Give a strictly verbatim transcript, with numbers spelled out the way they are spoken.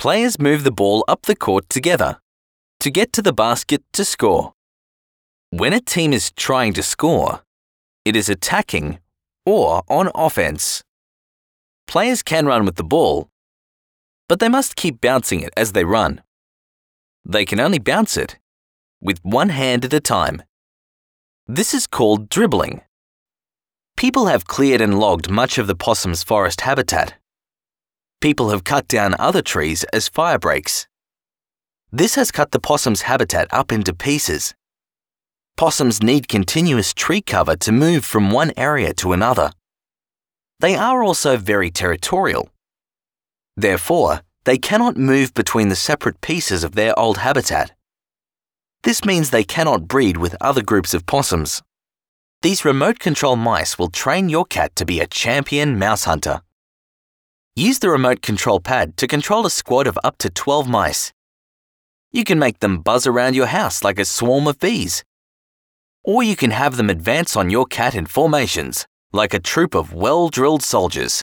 Players move the ball up the court together to get to the basket to score. When a team is trying to score, it is attacking or on offense. Players can run with the ball, but they must keep bouncing it as they run. They can only bounce it with one hand at a time. This is called dribbling. People have cleared and logged much of the possum's forest habitat. People have cut down other trees as fire breaks. This has cut the possum's habitat up into pieces. Possums need continuous tree cover to move from one area to another. They are also very territorial. Therefore, they cannot move between the separate pieces of their old habitat. This means they cannot breed with other groups of possums. These remote control mice will train your cat to be a champion mouse hunter. Use the remote control pad to control a squad of up to twelve mice. You can make them buzz around your house like a swarm of bees. Or you can have them advance on your cat in formations, like a troop of well-drilled soldiers.